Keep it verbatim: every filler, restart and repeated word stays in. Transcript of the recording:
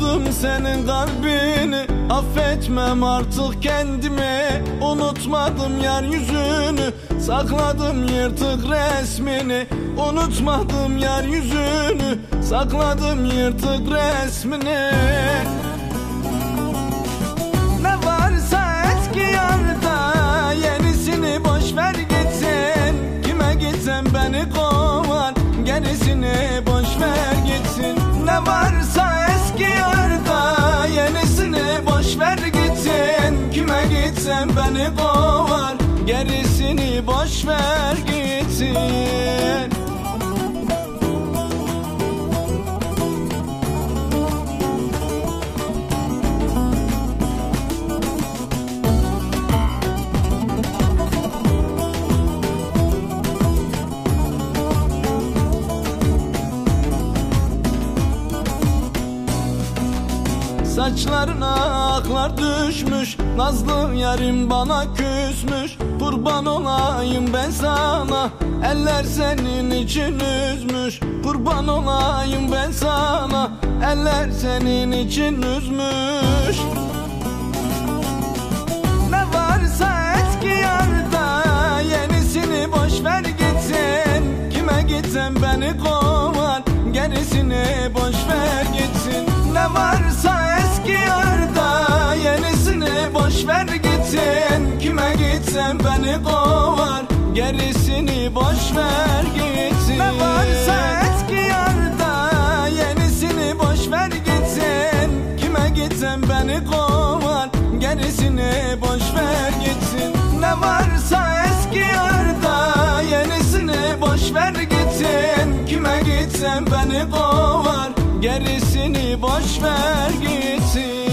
Kırdım senin kalbini, affetmem artık kendimi. Unutmadım yar yüzünü, sakladım yırtık resmini. Unutmadım yar yüzünü, sakladım yırtık resmini. Ne varsa eski yarda, yenisini boş ver gitsin. Kime gitsem beni kovar, gerisini boş ver gitsin. Ne varsa eski yarda, yenisini boş ver gitsin. Kime gitsem beni kovar, gerisini boş ver gitsin. Saçlarına aklar düşmüş, nazlı yarim bana küsmüş. Kurban olayım ben sana, eller senin için üzmüş. Kurban olayım ben sana, eller senin için üzmüş. Ne varsa eski yarda, yenisini boş ver gitsin. Kime gitsem beni kovar, gerisini boş ver gitsin. Ne varsa eski yarda, yenisini boş ver gitsin. Kime gitsem beni kovar, gerisini boş ver gitsin. Ne varsa eski yarda, yenisini boş ver gitsin. Kime gitsem beni kovar, gerisini boş ver gitsin. Ne varsa eski yarda, yenisini boş ver gitsin. Kime gitsem beni kovar, gerisini boş ver gitsin.